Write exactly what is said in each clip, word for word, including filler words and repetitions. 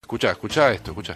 Escuchá, escuchá esto, escuchá.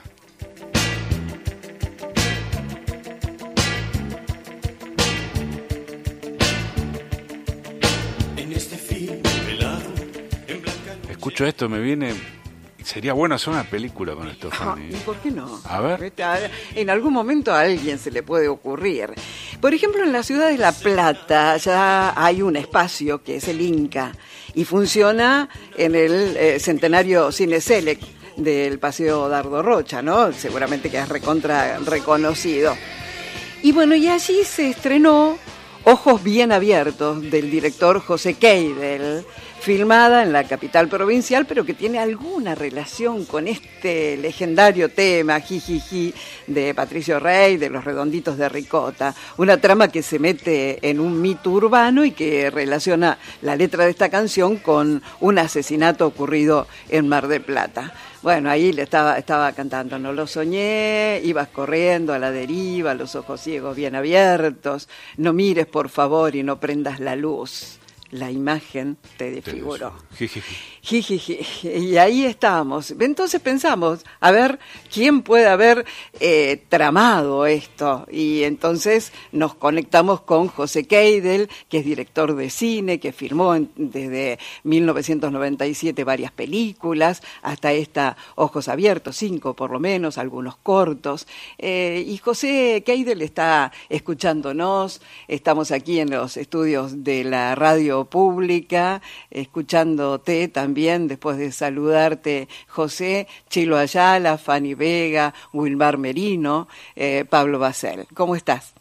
Escucho esto, me viene... Sería bueno hacer una película con esto, Fanny. ¿Y por qué no? A ver. En algún momento a alguien se le puede ocurrir. Por ejemplo, en la ciudad de La Plata ya hay un espacio que es el Inca y funciona en el eh, Centenario Cine Select del Paseo Dardo Rocha, ¿no? Seguramente que es recontra reconocido. Y bueno, y allí se estrenó Ojos Bien Abiertos, del director José Keidel, filmada en la capital provincial, pero que tiene alguna relación con este legendario tema, Jijiji, de Patricio Rey, de Los Redonditos de Ricota. Una trama que se mete en un mito urbano y que relaciona la letra de esta canción con un asesinato ocurrido en Mar del Plata. Bueno, ahí le estaba, estaba cantando, no lo soñé, ibas corriendo a la deriva, los ojos ciegos bien abiertos, no mires por favor y no prendas la luz. La imagen te desfiguró. Jijiji. Y ahí estábamos. Entonces pensamos, a ver, ¿quién puede haber eh, tramado esto? Y entonces nos conectamos con José Keidel, que es director de cine, que filmó en, desde mil novecientos noventa y siete varias películas, hasta esta Ojos Abiertos, cinco por lo menos, algunos cortos. Eh, y José Keidel está escuchándonos, estamos aquí en los estudios de la radio pública, escuchándote también, después de saludarte, José, Chilo Ayala, Fanny Vega, Wilmar Merino, eh, Pablo Basel. ¿Cómo estás?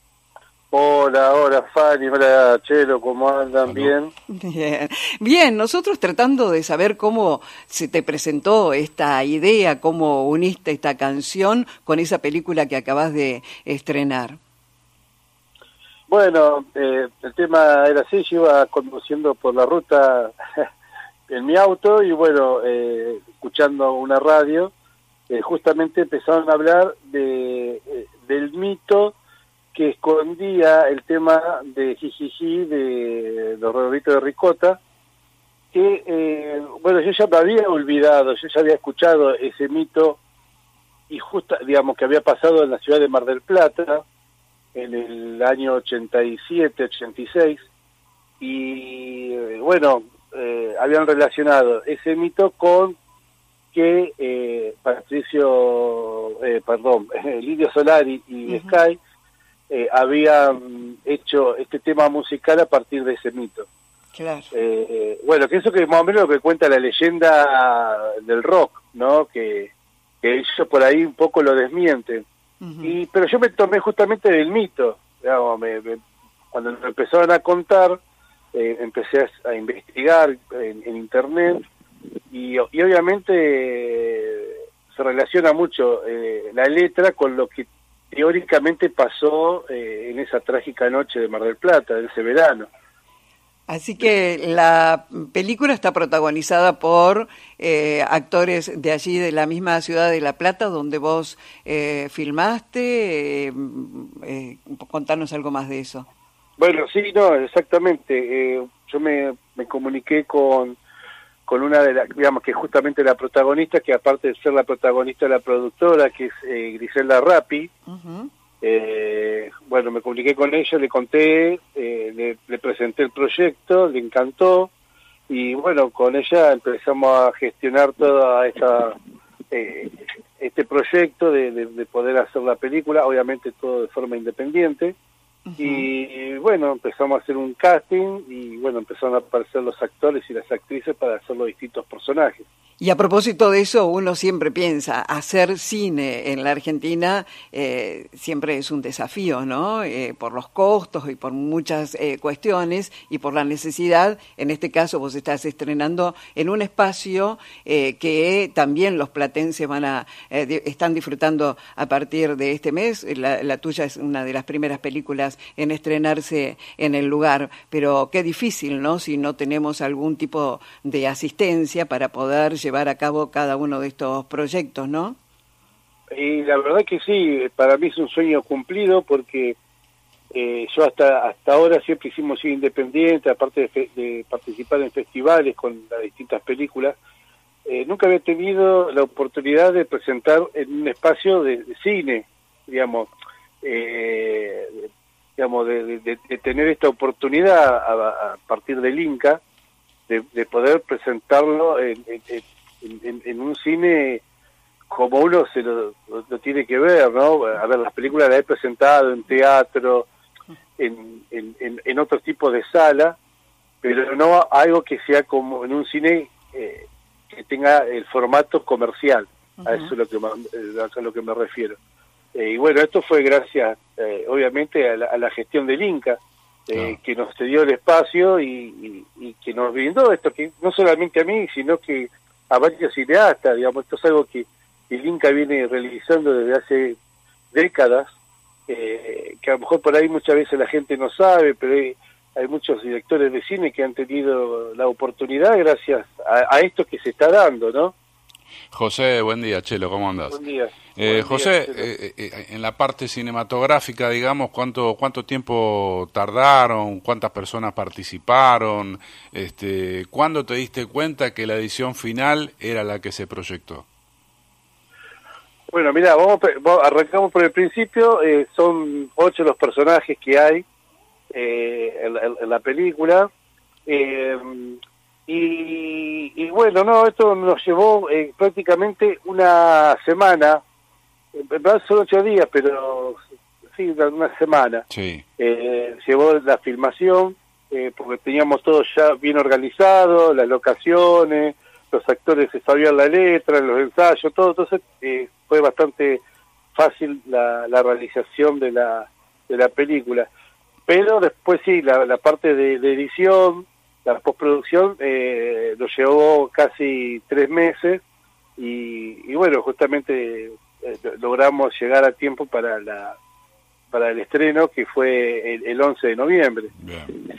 Hola, hola Fanny, hola Chelo, ¿cómo andan? ¿Bien? Bien, bien, nosotros tratando de saber cómo se te presentó esta idea, cómo uniste esta canción con esa película que acabas de estrenar. Bueno, eh, el tema era así, yo iba conduciendo por la ruta en mi auto y bueno, eh, escuchando una radio, eh, justamente empezaron a hablar de eh, del mito que escondía el tema de Jijiji, de Los Redonditos de Ricota, que, eh, bueno, yo ya me había olvidado, yo ya había escuchado ese mito y justo, digamos, que había pasado en la ciudad de Mar del Plata, en el año ochenta y siete, ochenta y seis, y bueno, eh, habían relacionado ese mito con que eh, Patricio, eh, perdón, Lidio Solari y uh-huh. Sky eh, habían hecho este tema musical a partir de ese mito. Claro. Eh, bueno, que eso que es más o menos lo que cuenta la leyenda del rock, ¿no? Que, que ellos por ahí un poco lo desmienten. Uh-huh. Y pero yo me tomé justamente del mito, digamos, me, me, cuando me empezaron a contar, eh, empecé a, a investigar en, en internet y, y obviamente eh, se relaciona mucho eh, la letra con lo que teóricamente pasó eh, en esa trágica noche de Mar del Plata, de ese verano. Así que la película está protagonizada por eh, actores de allí, de la misma ciudad de La Plata, donde vos eh, filmaste. Eh, eh, contanos algo más de eso. Bueno, sí, no, exactamente. Eh, yo me, me comuniqué con, con una de las, digamos, que es justamente la protagonista, que aparte de ser la protagonista de la productora, que es eh, Griselda Rappi. Uh-huh. Eh, bueno, me comuniqué con ella, le conté, eh, le, le presenté el proyecto, le encantó y bueno, con ella empezamos a gestionar toda esta eh, este proyecto de, de, de poder hacer la película, obviamente todo de forma independiente. Uh-huh. Y bueno, empezamos a hacer un casting y bueno, empezaron a aparecer los actores y las actrices para hacer los distintos personajes. Y a propósito de eso, uno siempre piensa, hacer cine en la Argentina eh, siempre es un desafío, ¿no? Eh, por los costos y por muchas eh, cuestiones y por la necesidad. En este caso, vos estás estrenando en un espacio eh, que también los platenses van a eh, de, están disfrutando a partir de este mes. La, la tuya es una de las primeras películas en estrenarse en el lugar, pero qué difícil, ¿no? Si no tenemos algún tipo de asistencia para poder llevar a cabo cada uno de estos proyectos, ¿no? Y la verdad que sí, para mí es un sueño cumplido porque eh, yo hasta hasta ahora siempre hicimos cine independiente, aparte de, fe, de participar en festivales con las distintas películas, eh, nunca había tenido la oportunidad de presentar en un espacio de, de cine, digamos, eh, digamos de, de, de tener esta oportunidad a, a partir del Inca, de, de poder presentarlo en, en, en, en un cine como uno se lo, lo tiene que ver, ¿no? A ver, las películas las he presentado en teatro, en, en, en, en otro tipo de sala, pero no algo que sea como en un cine eh, que tenga el formato comercial. Uh-huh. A eso es lo que me, a lo que me refiero. Eh, y bueno, esto fue gracias, eh, obviamente, a la, a la gestión del Inca, eh, uh-huh. que nos cedió el espacio y, y, y que nos brindó esto, que no solamente a mí, sino que a varios cineastas, digamos, esto es algo que el Inca viene realizando desde hace décadas, eh, que a lo mejor por ahí muchas veces la gente no sabe, pero hay, hay muchos directores de cine que han tenido la oportunidad gracias a, a esto que se está dando, ¿no? José, buen día, Chelo, ¿cómo andás? Buen día. Eh, buen José, día, eh, eh, en la parte cinematográfica, digamos, ¿cuánto cuánto tiempo tardaron? ¿Cuántas personas participaron? Este, ¿cuándo te diste cuenta que la edición final era la que se proyectó? Bueno, mira, vamos, vamos, arrancamos por el principio. Eh, son ocho los personajes que hay eh, en, en, en la película. Eh, y, y bueno, no, esto nos llevó eh, prácticamente una semana. En verdad son ocho días, pero sí, una semana. Sí. Eh, llevó la filmación, eh, porque teníamos todo ya bien organizado, las locaciones, los actores se sabían la letra, los ensayos, todo, entonces eh, fue bastante fácil la, la realización de la de la película. Pero después sí, la, la parte de, de edición, la postproducción, eh, lo llevó casi tres meses y, y bueno, justamente eh, logramos llegar a tiempo para la para el estreno, que fue el, el once de noviembre. Bien.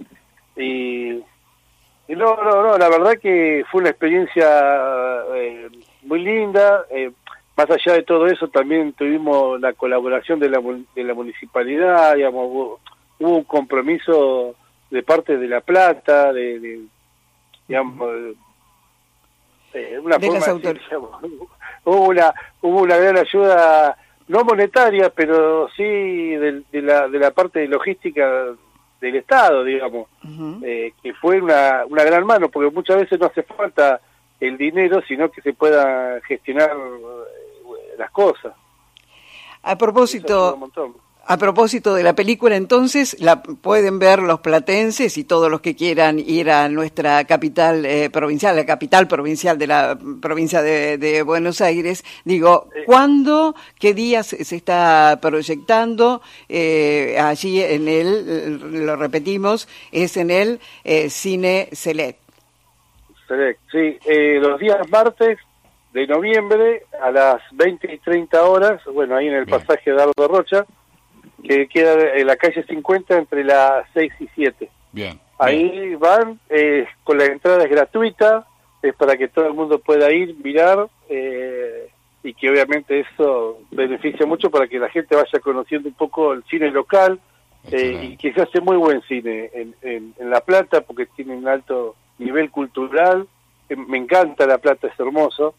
Y... Y no, no, no, la verdad que fue una experiencia eh, muy linda. Eh, más allá de todo eso, también tuvimos la colaboración de la, de la municipalidad, digamos, hubo, hubo un compromiso de parte de La Plata, de, de digamos, eh, una de forma las de autoridades. decir, digamos, hubo una hubo una gran ayuda, no monetaria, pero sí de, de la de la parte de logística del Estado, digamos, uh-huh. eh, que fue una, una gran mano, porque muchas veces no hace falta el dinero, sino que se pueda gestionar las cosas. A propósito, a propósito de la película, entonces, la pueden ver los platenses y todos los que quieran ir a nuestra capital eh, provincial, la capital provincial de la provincia de, de Buenos Aires. Digo, ¿cuándo, qué días se está proyectando? Eh, allí en el, lo repetimos, es en el eh, Cine Select. Select, sí, eh, los días martes de noviembre a las veinte y treinta horas, bueno, ahí en el Bien. Pasaje de Aldo Rocha, que queda en la calle cincuenta entre las seis y siete. Bien. Ahí bien. van, eh, con la entrada es gratuita, es para que todo el mundo pueda ir, mirar, eh, y que obviamente eso beneficia mucho para que la gente vaya conociendo un poco el cine local, eh, y que se hace muy buen cine en, en, en La Plata, porque tiene un alto nivel cultural. Eh, me encanta La Plata, es hermoso,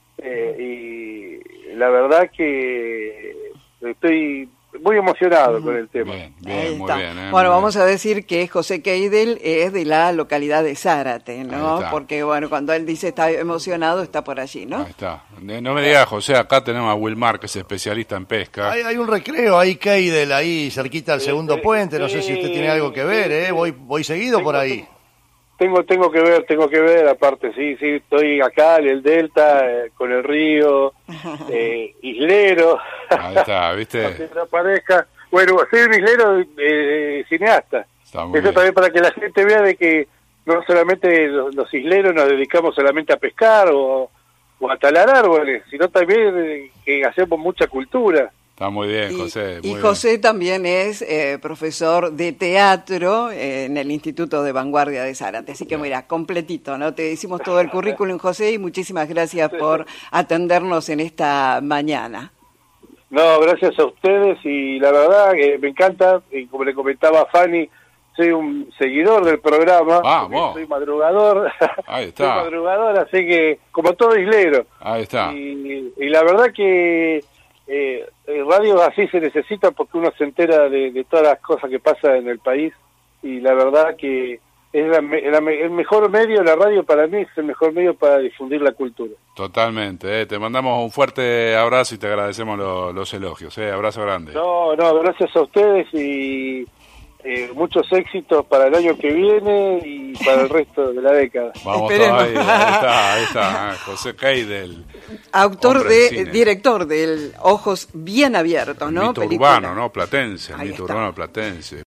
eh, y la verdad que estoy muy emocionado uh-huh. con el tema. Bien, bien, muy bien, eh, bueno, muy vamos bien. a decir que José Keidel es de la localidad de Zárate, ¿no? Porque, bueno, cuando él dice está emocionado, está por allí, ¿no? Ahí está. No me digas, José, acá tenemos a Wilmar, que es especialista en pesca. Hay, hay un recreo ahí, Keidel, ahí cerquita del segundo eh, puente, no eh, sé si usted tiene algo que ver, ¿eh? Voy, voy seguido tengo, por ahí. Tengo, tengo que ver, tengo que ver, aparte, sí, sí, estoy acá en el Delta, eh, con el río, eh, islero. Ahí está, ¿viste? Aunque no parezca. Bueno, soy un islero eh, cineasta. Eso bien. También para que la gente vea de que no solamente los, los isleros nos dedicamos solamente a pescar o, o a talar árboles, sino también eh, que hacemos mucha cultura. Está muy bien, y, José. Y muy José bien. también es eh, profesor de teatro eh, en el Instituto de Vanguardia de Zárate. Así que mira, completito, ¿no? Te hicimos todo el currículum, José, y muchísimas gracias por atendernos en esta mañana. No, gracias a ustedes, y la verdad que me encanta, y como le comentaba a Fanny, soy un seguidor del programa. Vamos. Soy madrugador. Ahí está. Soy madrugador, así que, como todo islero. Ahí está. Y, y la verdad que eh, radio así se necesita porque uno se entera de, de todas las cosas que pasan en el país. Y la verdad que es la, la, el mejor medio, la radio para mí es el mejor medio para difundir la cultura. Totalmente, eh. Te mandamos un fuerte abrazo y te agradecemos lo, los elogios. Eh. Abrazo grande. No, no, gracias a ustedes y eh, muchos éxitos para el año que viene y para el resto de la década. Vamos todos ahí, ahí está, ahí está, ¿eh? José Keidel. Autor de, director del Ojos Bien Abiertos, ¿no? Mito Película. urbano, ¿no? Platense, el Ahí mito está. urbano platense.